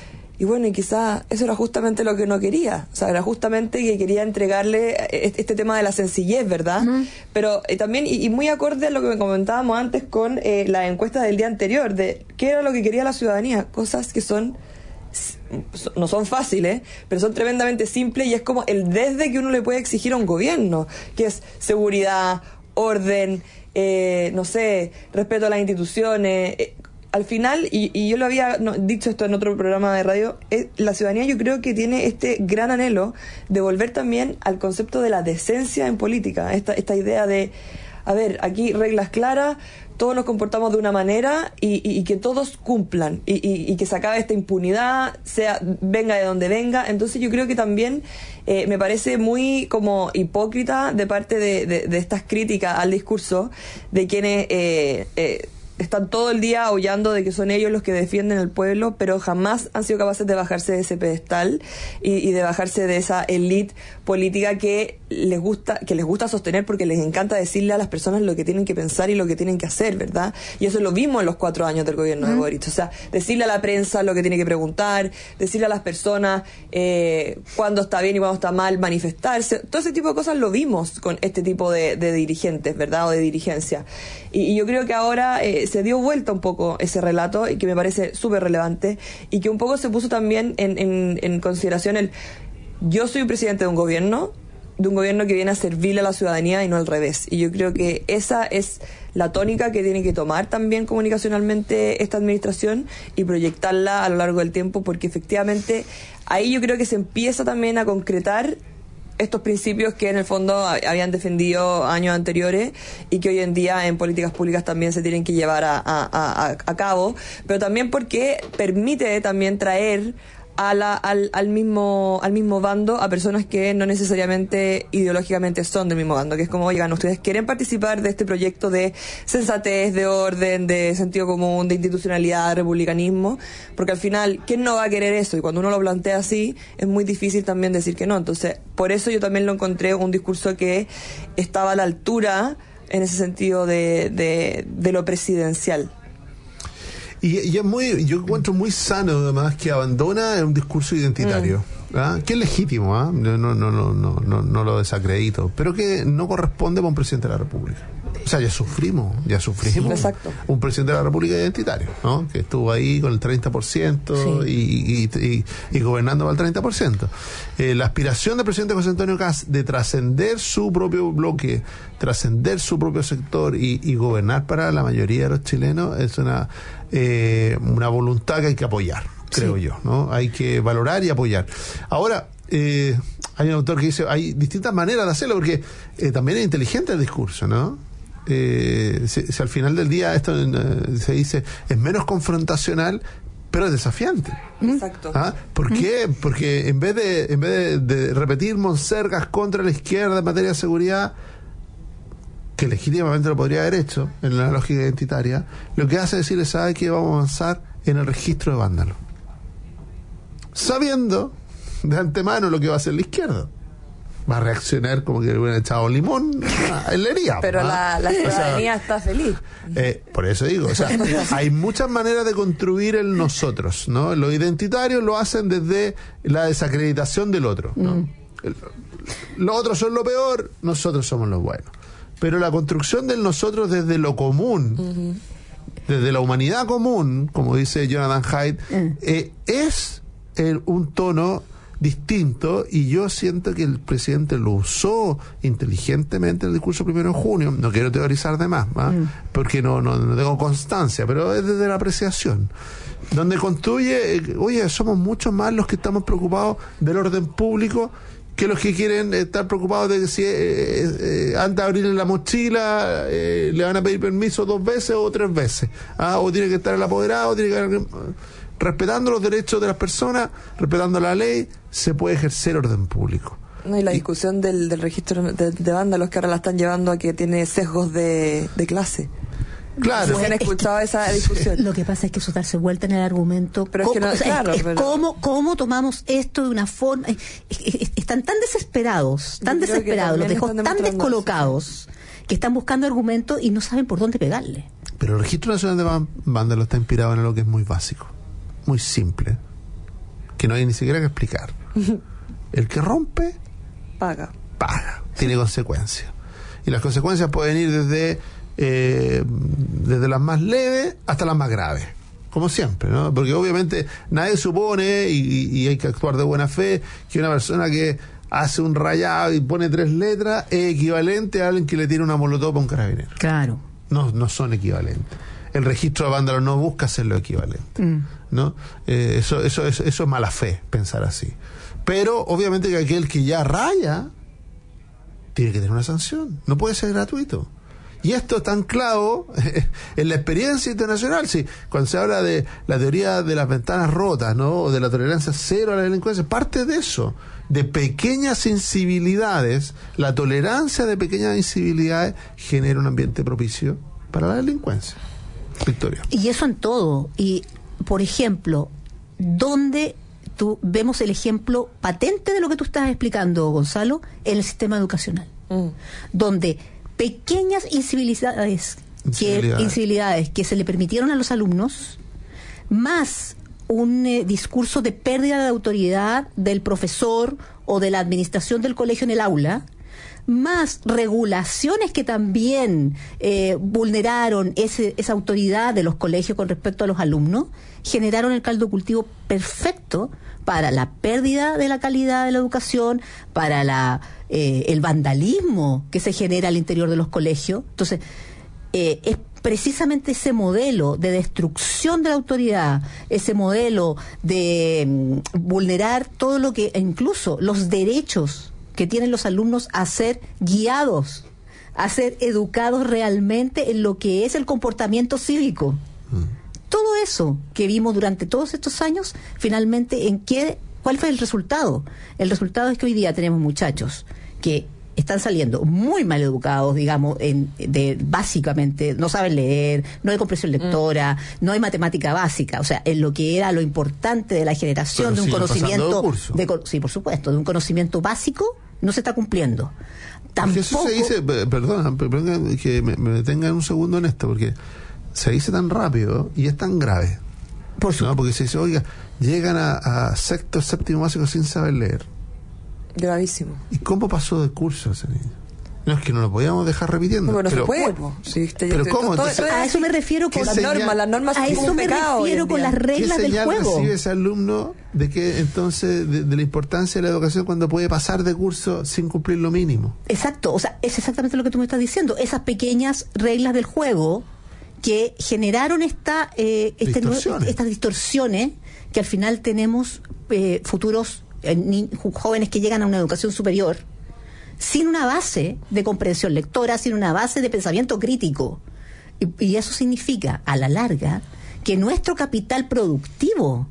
Y bueno, y quizás eso era justamente lo que no quería. O sea, era justamente que quería entregarle este tema de la sencillez, ¿verdad? Uh-huh. Pero eh, también, y, y muy acorde a lo que comentábamos antes con eh, la encuesta del día anterior, de qué era lo que quería la ciudadanía. Cosas que son, no son fáciles, pero son tremendamente simples, y es como el desde que uno le puede exigir a un gobierno, que es seguridad, orden, eh, no sé, respeto a las instituciones. Eh, Al final, y, y yo lo había no, dicho esto en otro programa de radio, eh, la ciudadanía yo creo que tiene este gran anhelo de volver también al concepto de la decencia en política, esta, esta idea de, a ver, aquí reglas claras, todos nos comportamos de una manera y, y, y que todos cumplan, y, y, y que se acabe esta impunidad, sea venga de donde venga. Entonces yo creo que también eh, me parece muy como hipócrita de parte de, de, de estas críticas al discurso de quienes... Eh, eh, están todo el día aullando de que son ellos los que defienden al pueblo, pero jamás han sido capaces de bajarse de ese pedestal y, y de bajarse de esa élite política que les gusta que les gusta sostener, porque les encanta decirle a las personas lo que tienen que pensar y lo que tienen que hacer, ¿verdad? Y eso lo vimos en los cuatro años del gobierno uh-huh. de Boric. O sea, decirle a la prensa lo que tiene que preguntar, decirle a las personas eh, cuándo está bien y cuándo está mal, manifestarse. Todo ese tipo de cosas lo vimos con este tipo de, de dirigentes, ¿verdad? O de dirigencia. Y, y yo creo que ahora eh, se dio vuelta un poco ese relato, y que me parece súper relevante, y que un poco se puso también en, en, en consideración el yo soy un presidente de un gobierno, de un gobierno que viene a servirle a la ciudadanía y no al revés. Y yo creo que esa es la tónica que tiene que tomar también comunicacionalmente esta administración y proyectarla a lo largo del tiempo, porque efectivamente ahí yo creo que se empieza también a concretar estos principios que en el fondo habían defendido años anteriores y que hoy en día en políticas públicas también se tienen que llevar a, a, a, a cabo, pero también porque permite también traer a la, al, al mismo al mismo bando a personas que no necesariamente ideológicamente son del mismo bando, que es como, oigan, ustedes quieren participar de este proyecto de sensatez, de orden, de sentido común, de institucionalidad, de republicanismo, porque al final, ¿quién no va a querer eso? Y cuando uno lo plantea así, es muy difícil también decir que no. Entonces, por eso yo también lo encontré un discurso que estaba a la altura en ese sentido de, de, de lo presidencial. Y, y es muy, yo encuentro muy sano además que abandona un discurso identitario, mm. ¿ah? Que es legítimo, ¿ah? no, no, no, no, no, no, no lo desacredito, pero que no corresponde para un presidente de la República. O sea, ya sufrimos, ya sufrimos sí, un presidente de la República identitario, ¿no? Que estuvo ahí con el treinta por ciento sí. y, y, y, y gobernando para el treinta por ciento. Eh, la aspiración del presidente José Antonio Kast de trascender su propio bloque, trascender su propio sector y, y gobernar para la mayoría de los chilenos es una, eh, una voluntad que hay que apoyar, creo sí. yo, ¿no? Hay que valorar y apoyar. Ahora, eh, hay un autor que dice, hay distintas maneras de hacerlo, porque eh, también es inteligente el discurso, ¿no? Eh, si, si al final del día esto eh, se dice es menos confrontacional, pero es desafiante. Exacto. ¿Ah? ¿Por qué? Porque en vez de en vez de, de repetir monsergas contra la izquierda en materia de seguridad, que legítimamente lo podría haber hecho en la lógica identitaria, lo que hace es decirle, ¿sabe qué? Vamos a avanzar en el registro de vándalos, sabiendo de antemano lo que va a hacer la izquierda. Va a reaccionar como que le hubieran echado limón en la herida. Pero ¿ah? la, la ciudadanía o sea, está feliz. Eh, por eso digo, o sea, hay muchas maneras de construir el nosotros, ¿no? Los identitarios lo hacen desde la desacreditación del otro, ¿no? Mm. El, los otros son lo peor, nosotros somos los buenos. Pero la construcción del nosotros desde lo común, uh-huh. desde la humanidad común, como dice Jonathan Haidt, uh-huh. eh, es el, un tono distinto, y yo siento que el presidente lo usó inteligentemente en el discurso primero de junio. No quiero teorizar de más, ¿va? Mm. porque no, no, no tengo constancia, pero es desde la apreciación, donde construye, eh, oye, somos muchos más los que estamos preocupados del orden público que los que quieren estar preocupados de que si eh, eh, antes de abrirle la mochila eh, le van a pedir permiso dos veces o tres veces, ¿ah? o tiene que estar el apoderado, tiene que... respetando los derechos de las personas, respetando la ley, se puede ejercer orden público. No, y la y, discusión del, del registro de, de vándalos que ahora la están llevando a que tiene sesgos de, de clase. Claro. ¿Se han escuchado que, esa discusión? Lo que pasa es que eso darse vuelta en el argumento. Pero es que no, o sea, claro, es, es pero... cómo, cómo tomamos esto de una forma. Es, es, es, están tan desesperados, tan desesperados, los dejó tan descolocados, eso. que están buscando argumentos y no saben por dónde pegarle. Pero el Registro Nacional de Vándalos está inspirado en algo que es muy básico, muy simple, que no hay ni siquiera que explicar. El que rompe, paga. Paga. Tiene consecuencias. Y las consecuencias pueden ir desde, eh, desde las más leves hasta las más graves. Como siempre, ¿no? Porque obviamente nadie supone, y, y hay que actuar de buena fe, que una persona que hace un rayado y pone tres letras es equivalente a alguien que le tira una molotov a un carabinero. Claro. No, no son equivalentes. El registro de vándalos no busca hacerlo equivalente, mm. ¿no? Eh, eso, eso, eso, eso es mala fe, pensar así. Pero obviamente que aquel que ya raya tiene que tener una sanción. No puede ser gratuito. Y esto está anclado en la experiencia internacional. Sí, cuando se habla de la teoría de las ventanas rotas, ¿no? O de la tolerancia cero a la delincuencia, parte de eso, de pequeñas incivilidades. La tolerancia de pequeñas incivilidades genera un ambiente propicio para la delincuencia. Victoria. Y eso en todo. Y, por ejemplo, ¿dónde tú vemos el ejemplo patente de lo que tú estás explicando, Gonzalo? En el sistema educacional. Mm. Donde pequeñas incivilidades, incivilidades. Que, incivilidades que se le permitieron a los alumnos, más un eh, discurso de pérdida de autoridad del profesor o de la administración del colegio en el aula, más regulaciones que también eh, vulneraron ese, esa autoridad de los colegios con respecto a los alumnos, generaron el caldo cultivo perfecto para la pérdida de la calidad de la educación, para la eh, el vandalismo que se genera al interior de los colegios. Entonces, eh, es precisamente ese modelo de destrucción de la autoridad, ese modelo de mm, vulnerar todo lo que, incluso los derechos que tienen los alumnos a ser guiados, a ser educados realmente en lo que es el comportamiento cívico. Mm. Todo eso que vimos durante todos estos años, finalmente, ¿en qué, cuál fue el resultado? El resultado es que hoy día tenemos muchachos que están saliendo muy mal educados, digamos, en, de básicamente no saben leer, no hay comprensión lectora, mm. no hay matemática básica, o sea, en lo que era lo importante de la generación. Pero de un conocimiento, de, sí, por supuesto, de un conocimiento básico, no se está cumpliendo. Tampoco. Eso se dice, perdona, perdona que me, me detenga un segundo en esto, porque se dice tan rápido y es tan grave. Por supuesto. ¿No? Porque se dice, oiga, llegan a, a sexto, séptimo básico sin saber leer. Gravísimo. ¿Y cómo pasó de curso ese niño? No, es que no lo podíamos dejar repitiendo. No, pero, pero no se puede, po. Sí, te, pero te, ¿cómo? Todo, Entonces, a eso me refiero con las señal, normas. Las normas a eso me refiero con las reglas del juego. ¿Qué señal recibe ese alumno de que entonces de, de la importancia de la educación cuando puede pasar de curso sin cumplir lo mínimo? Exacto, o sea, es exactamente lo que tú me estás diciendo. Esas pequeñas reglas del juego que generaron esta, eh, este distorsiones. estas distorsiones, que al final tenemos eh, futuros eh, ni, jóvenes que llegan a una educación superior sin una base de comprensión lectora, sin una base de pensamiento crítico. Y, y eso significa, a la larga, que nuestro capital productivo,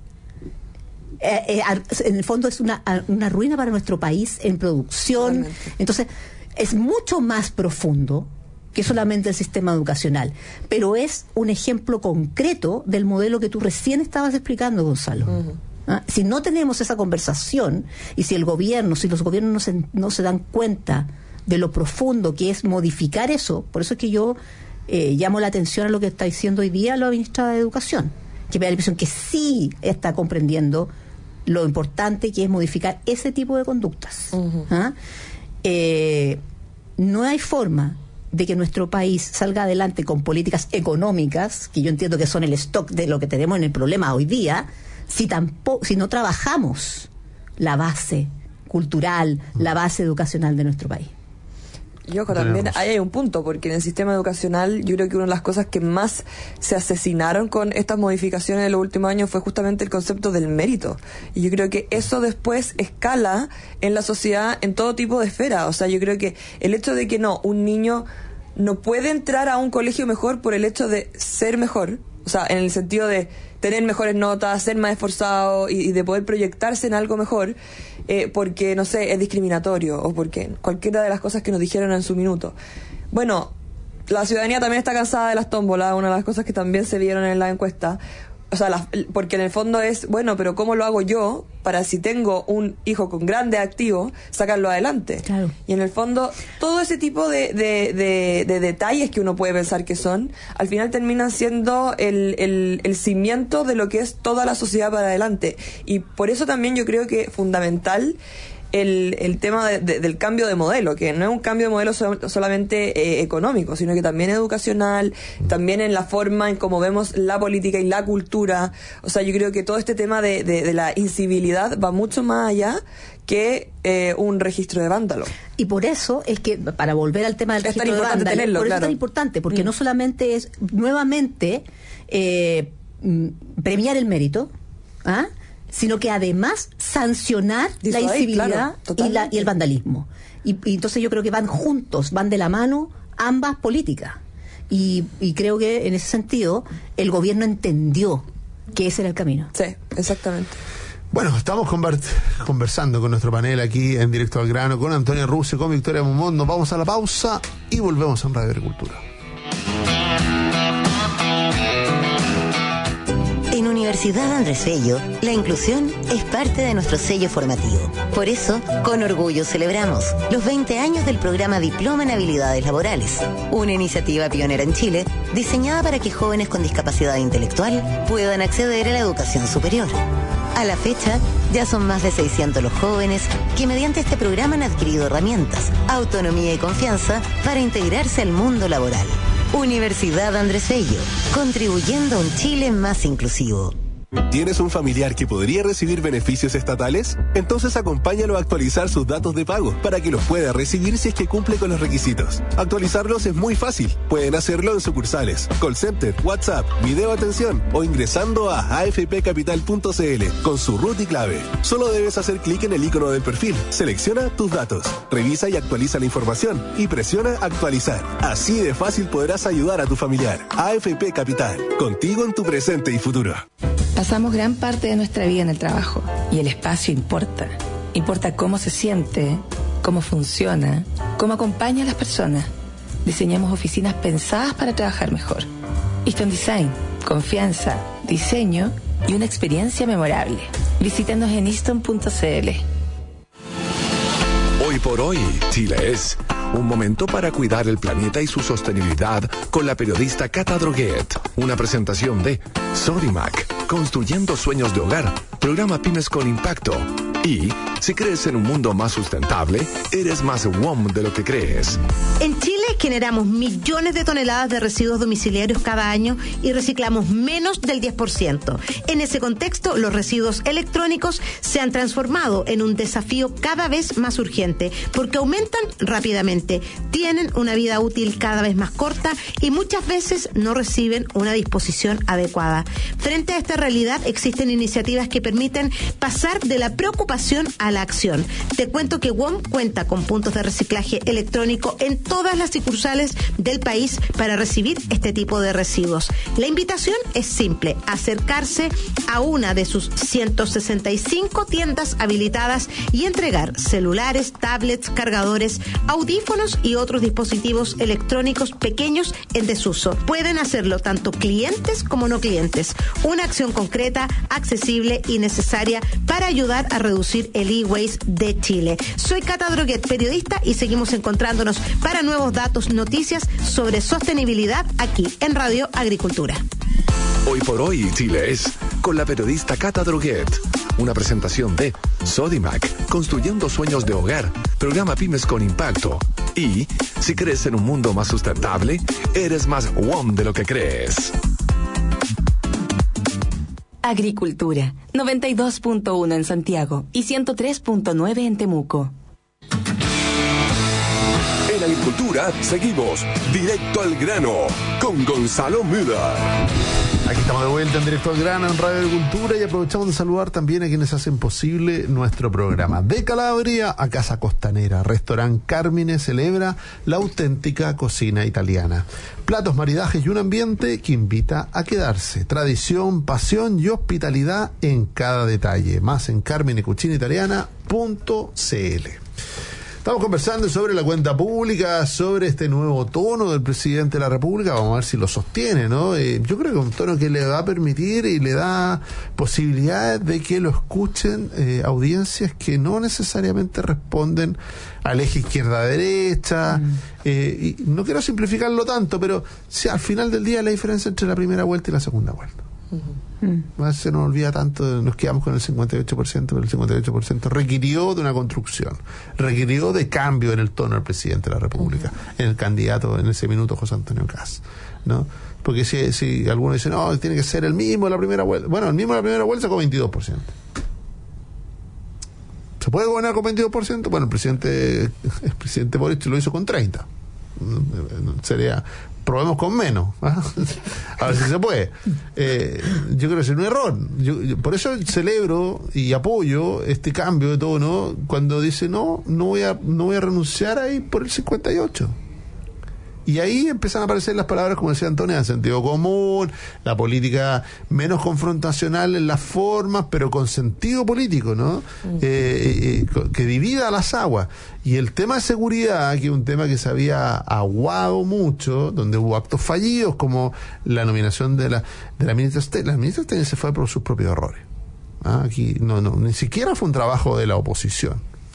eh, eh, en el fondo, es una, una ruina para nuestro país en producción. Realmente. Entonces, es mucho más profundo que solamente el sistema educacional, pero es un ejemplo concreto del modelo que tú recién estabas explicando, Gonzalo. Uh-huh. ¿Ah? Si no tenemos esa conversación, y si el gobierno, si los gobiernos no se, no se dan cuenta de lo profundo que es modificar eso, por eso es que yo eh, llamo la atención a lo que está diciendo hoy día la ministra de Educación, que me da la impresión que sí está comprendiendo lo importante que es modificar ese tipo de conductas. Uh-huh. ¿Ah? Eh, no hay forma de que nuestro país salga adelante con políticas económicas, que yo entiendo que son el stock de lo que tenemos en el problema hoy día, si tampoco, si no trabajamos la base cultural, la base educacional de nuestro país. Y ojo, también ahí hay un punto, porque en el sistema educacional yo creo que una de las cosas que más se asesinaron con estas modificaciones de los últimos años fue justamente el concepto del mérito. Y yo creo que eso después escala en la sociedad en todo tipo de esferas. O sea, yo creo que el hecho de que no, un niño no puede entrar a un colegio mejor por el hecho de ser mejor, o sea, en el sentido de tener mejores notas, ser más esforzado y, y de poder proyectarse en algo mejor, eh, porque, no sé, es discriminatorio o porque cualquiera de las cosas que nos dijeron en su minuto. Bueno, la ciudadanía también está cansada de las tómbolas, una de las cosas que también se vieron en la encuesta, o sea, la, porque en el fondo es, bueno, pero ¿cómo lo hago yo para si tengo un hijo con grandes activos, sacarlo adelante? Claro. Y en el fondo, todo ese tipo de, de, de, de detalles que uno puede pensar que son, al final terminan siendo el, el, el cimiento de lo que es toda la sociedad para adelante. Y por eso también yo creo que fundamental El, el tema de, de, del cambio de modelo, que no es un cambio de modelo so, solamente eh, económico, sino que también educacional, también en la forma en cómo vemos la política y la cultura. O sea, yo creo que todo este tema de, de, de la incivilidad va mucho más allá que eh, un registro de vándalo. Y por eso es que, para volver al tema del es registro de vándalo, tenerlo, por eso claro. es tan importante, porque mm. no solamente es nuevamente eh, premiar el mérito, ¿ah? sino que además sancionar Disuadir, la incivilidad claro, y, la, y el vandalismo. Y, y entonces yo creo que van juntos, van de la mano ambas políticas. Y, y creo que en ese sentido el gobierno entendió que ese era el camino. Sí, exactamente. Bueno, estamos conversando con nuestro panel aquí en Directo al Grano, con Antonia Russo, con Victoria Mummont. Nos vamos a la pausa y volvemos en Radio Agricultura. En Universidad Andrés Bello, la inclusión es parte de nuestro sello formativo. Por eso, con orgullo celebramos los veinte años del programa Diploma en Habilidades Laborales, una iniciativa pionera en Chile diseñada para que jóvenes con discapacidad intelectual puedan acceder a la educación superior. A la fecha, ya son más de seiscientos los jóvenes que mediante este programa han adquirido herramientas, autonomía y confianza para integrarse al mundo laboral. Universidad Andrés Bello, contribuyendo a un Chile más inclusivo. ¿Tienes un familiar que podría recibir beneficios estatales? Entonces acompáñalo a actualizar sus datos de pago para que los pueda recibir si es que cumple con los requisitos. Actualizarlos es muy fácil. Pueden hacerlo en sucursales, call center, WhatsApp, video atención o ingresando a a f p capital punto c l con su root y clave. Solo debes hacer clic en el icono del perfil, selecciona tus datos, revisa y actualiza la información y presiona actualizar. Así de fácil podrás ayudar a tu familiar. A F P Capital, contigo en tu presente y futuro. Pasamos gran parte de nuestra vida en el trabajo y el espacio importa. Importa cómo se siente, cómo funciona, cómo acompaña a las personas. Diseñamos oficinas pensadas para trabajar mejor. Easton Design, confianza, diseño y una experiencia memorable. Visítanos en easton punto c l. Hoy por hoy, Chile es un momento para cuidar el planeta y su sostenibilidad con la periodista Cata Droguet. Una presentación de Sodimac, construyendo sueños de hogar, programa Pymes con Impacto. Y si crees en un mundo más sustentable, eres más W O M de lo que crees. En Chile generamos millones de toneladas de residuos domiciliarios cada año y reciclamos menos del diez por ciento. En ese contexto, los residuos electrónicos se han transformado en un desafío cada vez más urgente porque aumentan rápidamente, tienen una vida útil cada vez más corta y muchas veces no reciben una disposición adecuada. Frente a esta realidad, existen iniciativas que permiten pasar de la preocupación a la acción. Te cuento que W O M cuenta con puntos de reciclaje electrónico en todas las sucursales del país para recibir este tipo de residuos. La invitación es simple: acercarse a una de sus ciento sesenta y cinco tiendas habilitadas y entregar celulares, tablets, cargadores, audífonos y otros dispositivos electrónicos pequeños en desuso. Pueden hacerlo tanto clientes como no clientes. Una acción concreta, accesible y necesaria para ayudar a reducir el e-waste de Chile. Soy Cata Droguet, periodista, y seguimos encontrándonos para nuevos datos, noticias sobre sostenibilidad aquí en Radio Agricultura. Hoy por hoy, Chile es con la periodista Cata Droguet. Una presentación de Sodimac, construyendo sueños de hogar, programa Pymes con Impacto. Y si crees en un mundo más sustentable, eres más W O M de lo que crees. Agricultura, noventa y dos punto uno en Santiago y ciento tres punto nueve en Temuco. En Agricultura seguimos directo al grano con Gonzalo Müller. Aquí estamos de vuelta en Directo al Grano en Radio Agricultura y aprovechamos de saludar también a quienes hacen posible nuestro programa. De Calabria a Casa Costanera, Restaurant Carmine celebra la auténtica cocina italiana. Platos, maridajes y un ambiente que invita a quedarse. Tradición, pasión y hospitalidad en cada detalle. Más en carmine cucina italiana punto c l. Estamos conversando sobre la cuenta pública, sobre este nuevo tono del presidente de la República. Vamos a ver si lo sostiene, ¿no? Eh, yo creo que es un tono que le va a permitir y le da posibilidades de que lo escuchen eh, audiencias que no necesariamente responden al eje izquierda-derecha. Mm. Eh, y no quiero simplificarlo tanto, pero si al final del día la diferencia entre la primera vuelta y la segunda vuelta. Uh-huh. Mm. Se nos olvida tanto, nos quedamos con el cincuenta y ocho por ciento, pero el cincuenta y ocho por ciento requirió de una construcción, requirió de cambio en el tono del presidente de la República, uh-huh. en el candidato en ese minuto José Antonio Kast, ¿no? Porque si, si algunos dicen, no, tiene que ser el mismo de la primera vuelta, bueno, el mismo de la primera vuelta sacó veintidós por ciento. ¿Se puede gobernar con veintidós por ciento? Bueno, el presidente el presidente Boric lo hizo con treinta. Sería, probemos con menos, ¿ah? A ver si se puede. Eh, yo creo que es un error. Yo, yo, por eso celebro y apoyo este cambio de tono cuando dice no, no voy a, no voy a renunciar ahí por el cincuenta y ocho. Y ahí empiezan a aparecer las palabras, como decía Antonio, de sentido común, la política menos confrontacional en las formas, pero con sentido político, ¿no? Uh-huh. Eh, eh, que divida las aguas. Y el tema de seguridad, que es un tema que se había aguado mucho, donde hubo actos fallidos, como la nominación de la, de la ministra Stein. La ministra Stein se fue por sus propios errores. ¿Ah? Aquí no, no, ni siquiera fue un trabajo de la oposición.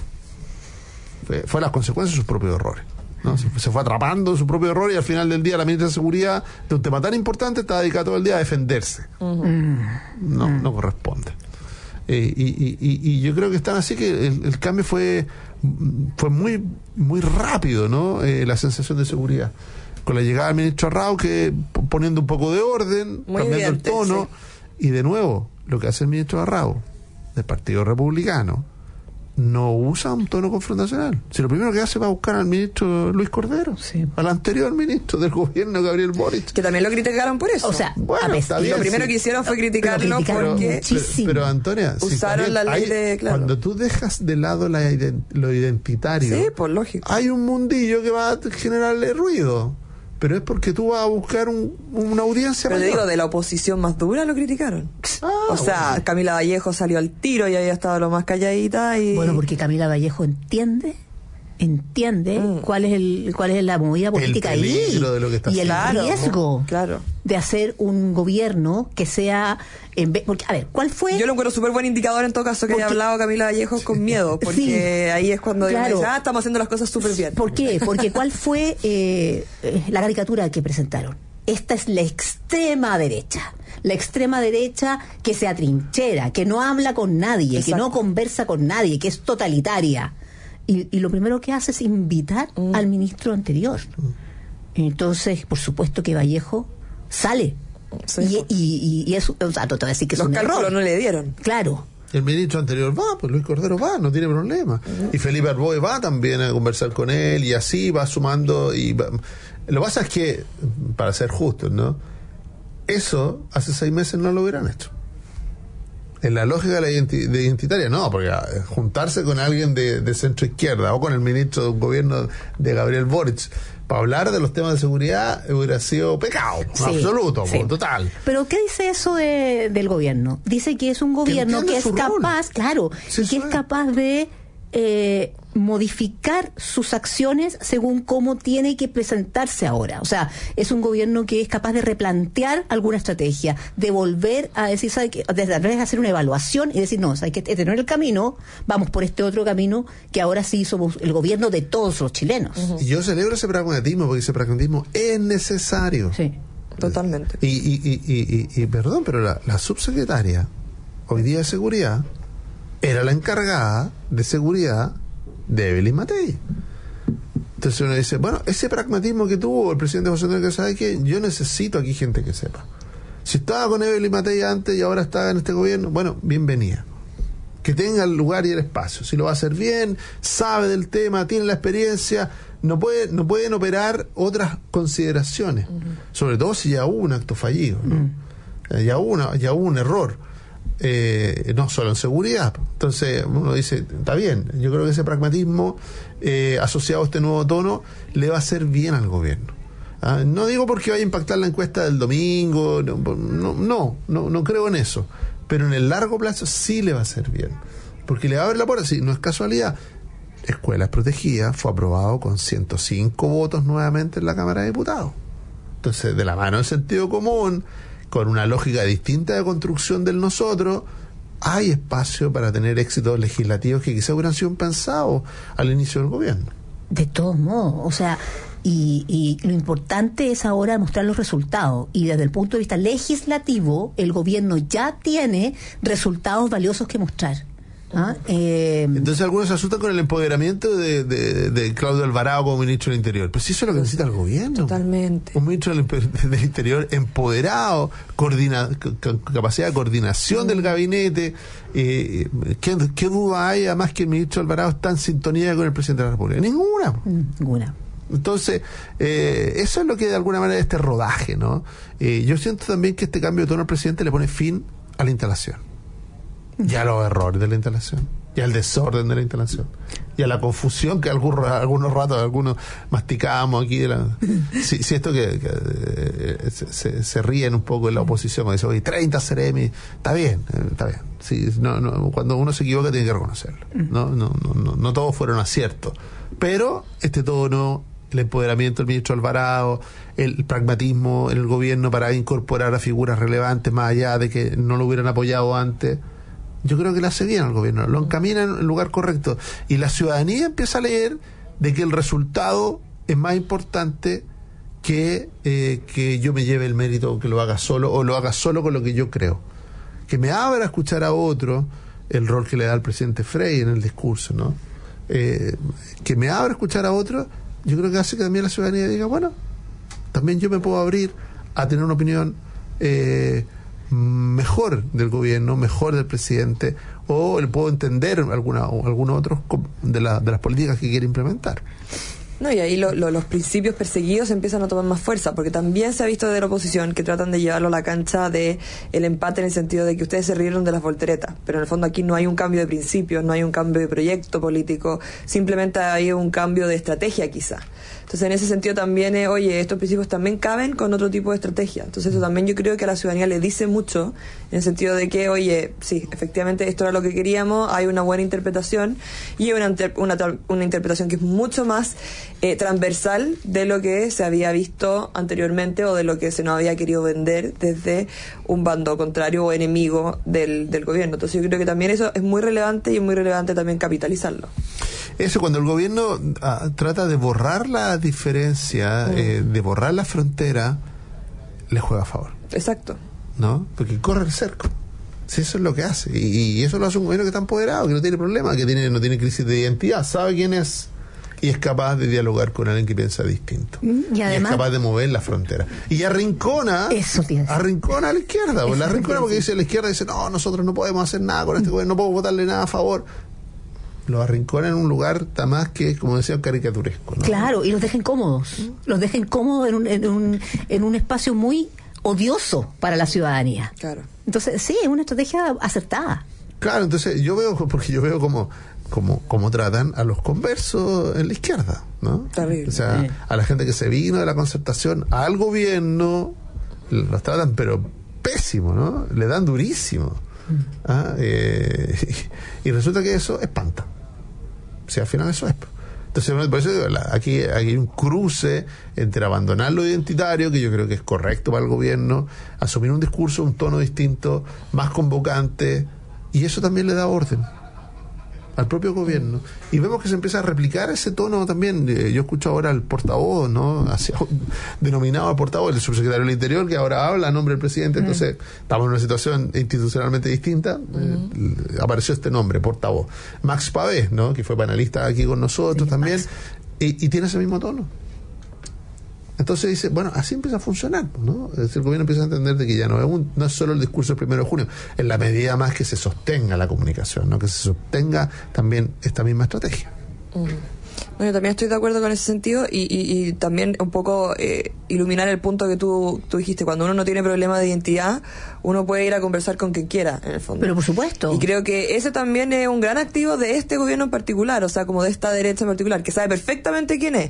Fue, fue las consecuencias de sus propios errores. ¿No? Se, se fue atrapando en su propio error y al final del día la ministra de Seguridad de un tema tan importante está dedicada todo el día a defenderse. Uh-huh. No, no corresponde. Eh, y, y, y, y yo creo que están así que el, el cambio fue fue muy muy rápido, ¿no? Eh, la sensación de seguridad. Con la llegada del ministro Arrau, que poniendo un poco de orden, muy cambiando evidente, el tono, sí. Y de nuevo, lo que hace el ministro Arrau del Partido Republicano no usa un tono confrontacional. Si lo primero que hace va a buscar al ministro Luis Cordero, sí. Al anterior ministro del gobierno, Gabriel Boric. Que también lo criticaron por eso. O sea, bueno, está bien, lo primero sí. que hicieron fue criticarlo porque pero, pero Antonia, usaron si la ley hay, de... Claro. Cuando tú dejas de lado la, lo identitario, sí, pues lógico. Hay un mundillo que va a generarle ruido. Pero es porque tú vas a buscar un, una audiencia. Pero mayor. te digo, de la oposición más dura lo criticaron. Ah, o sea, bueno. Camila Vallejo salió al tiro y había estado lo más calladita. Y... Bueno, porque Camila Vallejo entiende, entiende mm. cuál es el cuál es la movida política el ahí de lo que está y el claro, riesgo claro. de hacer un gobierno que sea en vez, porque a ver, ¿cuál fue? Yo lo encuentro súper buen indicador en todo caso que porque, haya hablado Camila Vallejo con miedo, porque sí, ahí es cuando claro. dice, ah, estamos haciendo las cosas súper bien. ¿Por qué? Porque ¿cuál fue eh, la caricatura que presentaron? Esta es la extrema derecha. La extrema derecha que se atrinchera, que no habla con nadie, exacto, que no conversa con nadie, que es totalitaria. Y, y lo primero que hace es invitar mm. al ministro anterior. Entonces, por supuesto que Vallejo sale. Sí, y, y, y, y eso, o sea, te voy a decir que es los un cálculos error. No le dieron. Claro. El ministro anterior va, pues Luis Cordero va, no tiene problema. Uh-huh. Y Felipe Arboe va también a conversar con él y así va sumando. Y va. Lo que pasa es que, para ser justos, ¿no? Eso hace seis meses no lo hubieran hecho. En la lógica de la identi- de identitaria, no, porque juntarse con alguien de, de centro izquierda o con el ministro de un gobierno de Gabriel Boric para hablar de los temas de seguridad hubiera sido pecado, sí, absoluto, sí. Total. Pero ¿qué dice eso de, del gobierno? Dice que es un gobierno que, que es capaz, rol. claro, sí, y que es capaz de eh, modificar sus acciones según cómo tiene que presentarse ahora. O sea, es un gobierno que es capaz de replantear alguna estrategia, de volver a decir, ¿sabe qué? De tal vez hacer una evaluación y decir, no, hay que tener el camino, vamos por este otro camino, que ahora sí somos el gobierno de todos los chilenos. Uh-huh. Y yo celebro ese pragmatismo, porque ese pragmatismo es necesario. Sí, totalmente. Y, y, y, y, y, y perdón, pero la, la subsecretaria, hoy día de seguridad, era la encargada de seguridad de Evelyn Matei. Entonces uno dice, bueno, ese pragmatismo que tuvo el presidente José Antonio, que sabe que yo necesito aquí gente que sepa. Si estaba con Evelyn Matei antes y ahora está en este gobierno, bueno, bienvenida. Que tenga el lugar y el espacio. Si lo va a hacer bien, sabe del tema, tiene la experiencia, no puede, no pueden operar otras consideraciones. Uh-huh. Sobre todo si ya hubo un acto fallido, ¿no? Uh-huh. Ya hubo una, ya hubo un error. Eh, no solo en seguridad. Entonces uno dice, está bien, yo creo que ese pragmatismo eh, asociado a este nuevo tono le va a hacer bien al gobierno. ¿Ah? No digo porque vaya a impactar la encuesta del domingo, no, no, no, no, no creo en eso, pero en el largo plazo sí le va a hacer bien, porque le va a abrir la puerta. Sí, no es casualidad, escuelas protegidas fue aprobado con ciento cinco votos nuevamente en la Cámara de Diputados. Entonces, de la mano del sentido común, con una lógica distinta de construcción del nosotros, hay espacio para tener éxitos legislativos que quizás hubieran sido pensados al inicio del gobierno. De todos modos, o sea, y, y lo importante es ahora mostrar los resultados, y desde el punto de vista legislativo el gobierno ya tiene resultados valiosos que mostrar. ¿Ah? Eh, Entonces algunos se asustan con el empoderamiento de, de, de Claudio Alvarado como ministro del Interior, pero si eso es lo que necesita el gobierno. Totalmente. Un ministro del, del Interior empoderado, coordina, con capacidad de coordinación mm. del gabinete. eh, ¿qué, ¿Qué duda hay además que el ministro Alvarado está en sintonía con el presidente de la República? Ninguna. Ninguna. Entonces, eh, eso es lo que de alguna manera es este rodaje, ¿no? Eh, yo siento también que este cambio de tono al presidente le pone fin a la instalación. Ya los errores de la instalación, ya el desorden de la instalación, ya la confusión que algunos, algunos ratos algunos masticábamos aquí de la, si, si esto que, que eh, se, se, se ríen un poco en la oposición, dice, oye, treinta Ceremi, está bien, eh, está bien. Sí, no, no, cuando uno se equivoca tiene que reconocerlo. No, no, no, no, no todos fueron aciertos, pero este tono, el empoderamiento del ministro Alvarado, el pragmatismo en el gobierno para incorporar a figuras relevantes más allá de que no lo hubieran apoyado antes, yo creo que le hace bien al gobierno, lo encamina en el lugar correcto, y la ciudadanía empieza a leer de que el resultado es más importante que eh, que yo me lleve el mérito, que lo haga solo o lo haga solo con lo que yo creo, que me abra a escuchar a otro, el rol que le da el presidente Frey en el discurso, ¿no? Eh, que me abra a escuchar a otro, yo creo que hace que también la ciudadanía diga, bueno, también yo me puedo abrir a tener una opinión eh, mejor del gobierno, mejor del presidente, o le puedo entender alguna o algunos otros de, la, de las políticas que quiere implementar. No, y ahí lo, lo, los principios perseguidos empiezan a tomar más fuerza, porque también se ha visto de la oposición que tratan de llevarlo a la cancha de el empate, en el sentido de que ustedes se rieron de las volteretas, pero en el fondo aquí no hay un cambio de principios, no hay un cambio de proyecto político, simplemente hay un cambio de estrategia quizá. Entonces, en ese sentido también, eh, oye, estos principios también caben con otro tipo de estrategia. Entonces, eso también yo creo que a la ciudadanía le dice mucho, en el sentido de que, oye, sí, efectivamente esto era lo que queríamos, hay una buena interpretación, y una, una, una interpretación que es mucho más eh, transversal de lo que se había visto anteriormente o de lo que se nos había querido vender desde un bando contrario o enemigo del, del gobierno. Entonces, yo creo que también eso es muy relevante, y es muy relevante también capitalizarlo. Eso, cuando el gobierno ah, trata de borrar la diferencia, mm. eh, de borrar la frontera, le juega a favor. Exacto. ¿No? Porque corre el cerco. Si eso es lo que hace. Y, y eso lo hace un gobierno que está empoderado, que no tiene problema, que tiene, no tiene crisis de identidad, sabe quién es, y es capaz de dialogar con alguien que piensa distinto. Y, además, y es capaz de mover la frontera. Y arrincona, eso arrincona a la izquierda. Eso la arrincona porque dice la izquierda, dice, no, nosotros no podemos hacer nada con este gobierno, no podemos votarle nada a favor. Los arrincona en un lugar tan más que, como decía, caricaturesco, ¿no? Claro, y los dejen cómodos. Los dejen cómodos en un, en un, en un espacio muy odioso para la ciudadanía. Claro. Entonces, sí, es una estrategia acertada. Claro, entonces yo veo, porque yo veo como como, como tratan a los conversos en la izquierda, ¿no? Terrible. O sea, sí. A la gente que se vino de la concertación al gobierno, los tratan pero pésimo, ¿no? Le dan durísimo. ¿Ah? Eh, y, y resulta que eso espanta. O sea, al final eso es. Entonces, por eso aquí, aquí hay un cruce entre abandonar lo identitario, que yo creo que es correcto para el gobierno, asumir un discurso, un tono distinto, más convocante, y eso también le da orden al propio gobierno. Y vemos que se empieza a replicar ese tono también. Yo escucho ahora al portavoz, ¿no? Así, denominado al portavoz, el subsecretario del Interior, que ahora habla a nombre del presidente. Entonces, mm. estamos en una situación institucionalmente distinta. Mm. Eh, apareció este nombre, portavoz. Max Pavés, ¿no? Que fue panelista aquí con nosotros sí, también. Y, y tiene ese mismo tono. Entonces dice, bueno, así empieza a funcionar, ¿no? Es decir, el gobierno empieza a entender de que ya no es, un, no es solo el discurso del primero de junio, en la medida más que se sostenga la comunicación, ¿no? Que se sostenga también esta misma estrategia. Uh-huh. Bueno, también estoy de acuerdo con ese sentido, y, y, y también un poco eh, iluminar el punto que tú, tú dijiste. Cuando uno no tiene problema de identidad, uno puede ir a conversar con quien quiera, en el fondo. Pero por supuesto. Y creo que ese también es un gran activo de este gobierno en particular, o sea, como de esta derecha en particular, que sabe perfectamente quién es.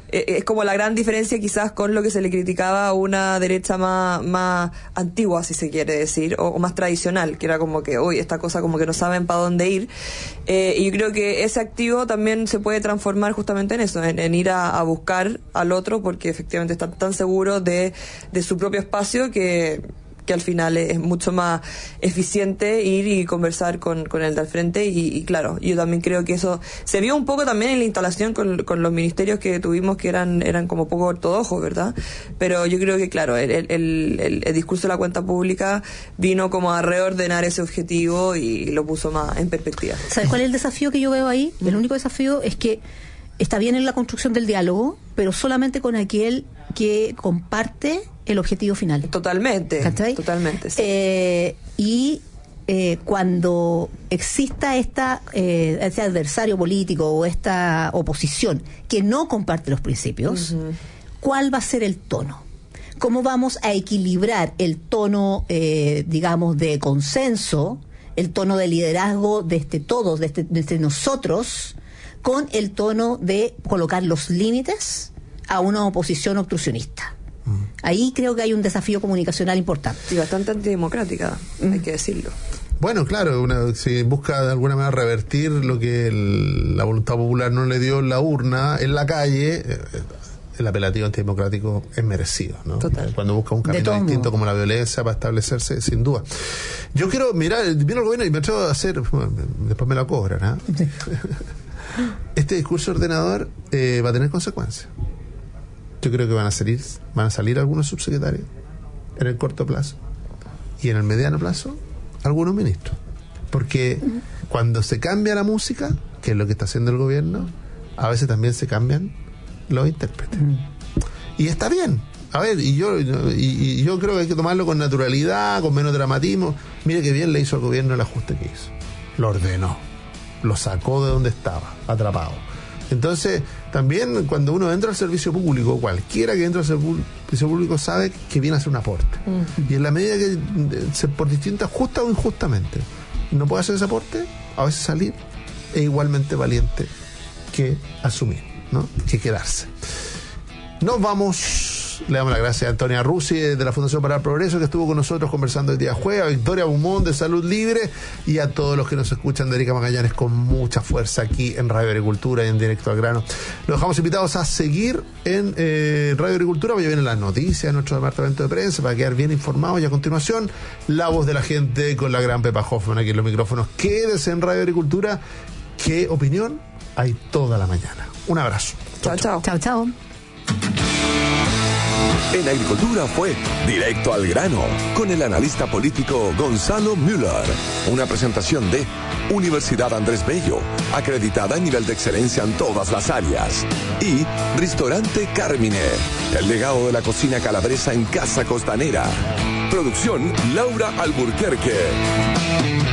es como la gran diferencia quizás con lo que se le criticaba a una derecha más, más antigua, si se quiere decir, o, o más tradicional, que era como que, uy, esta cosa como que no saben para dónde ir. Eh, y yo creo que ese activo también se puede transformar justamente en eso, en, en ir a, a buscar al otro, porque efectivamente están tan seguros de, de su propio espacio que... que al final es mucho más eficiente ir y conversar con, con el de al frente y, y claro, yo también creo que eso se vio un poco también en la instalación con, con los ministerios que tuvimos que eran eran como poco ortodoxos, ¿verdad? Pero yo creo que claro, el, el, el, el discurso de la cuenta pública vino como a reordenar ese objetivo y lo puso más en perspectiva. ¿Sabes cuál es el desafío que yo veo ahí? Mm. El único desafío es que está bien en la construcción del diálogo, pero solamente con aquel que comparte el objetivo final. Totalmente. ¿Cachai? Totalmente. Sí. Eh, y eh, cuando exista esta eh, este adversario político o esta oposición que no comparte los principios, uh-huh. ¿cuál va a ser el tono? ¿Cómo vamos a equilibrar el tono, eh, digamos, de consenso, el tono de liderazgo de este todos, de este, de este nosotros, con el tono de colocar los límites a una oposición obstruccionista? Mm. Ahí creo que hay un desafío comunicacional importante. Y bastante antidemocrática, mm. hay que decirlo. Bueno, claro, una, si busca de alguna manera revertir lo que el, la voluntad popular no le dio en la urna, en la calle, eh, el apelativo antidemocrático es merecido, ¿no? Total. Cuando busca un camino distinto como la violencia para establecerse, sin duda. Yo quiero mirar, vino el gobierno y me atrevo a hacer, bueno, después me lo cobran, ¿eh? Sí. Este discurso ordenador eh, va a tener consecuencias. Yo creo que van a salir, van a salir algunos subsecretarios en el corto plazo y en el mediano plazo algunos ministros, porque uh-huh. cuando se cambia la música, que es lo que está haciendo el gobierno, a veces también se cambian los intérpretes. Uh-huh. Y está bien. A ver, y yo y, y yo creo que hay que tomarlo con naturalidad, con menos dramatismo. Mire qué bien le hizo al gobierno el ajuste que hizo. Lo ordenó, lo sacó de donde estaba, atrapado. Entonces, también cuando uno entra al servicio público, cualquiera que entra al servicio público sabe que viene a hacer un aporte. Uh-huh. Y en la medida que, se, por distintas, justa o injustamente, no puede hacer ese aporte, a veces salir es igualmente valiente que asumir, ¿no? Que quedarse. Nos vamos. Le damos las gracias a Antonia Rusi de la Fundación para el Progreso, que estuvo con nosotros conversando el día jueves, a Victoria Beaumont de Salud Libre y a todos los que nos escuchan de Erika Magallanes con mucha fuerza aquí en Radio Agricultura y en Directo al Grano. Los dejamos invitados a seguir en eh, Radio Agricultura, porque ya vienen las noticias de nuestro departamento de prensa para quedar bien informados, y a continuación la voz de la gente con la gran Pepa Hoffman aquí en los micrófonos. Quédese en Radio Agricultura, qué opinión hay toda la mañana. Un abrazo. Chao, chao. Chao, chao. En Agricultura fue Directo al Grano, con el analista político Gonzalo Müller. Una presentación de Universidad Andrés Bello, acreditada en nivel de excelencia en todas las áreas. Y Ristorante Carmine, el legado de la cocina calabresa en Casa Costanera. Producción Laura Alburquerque.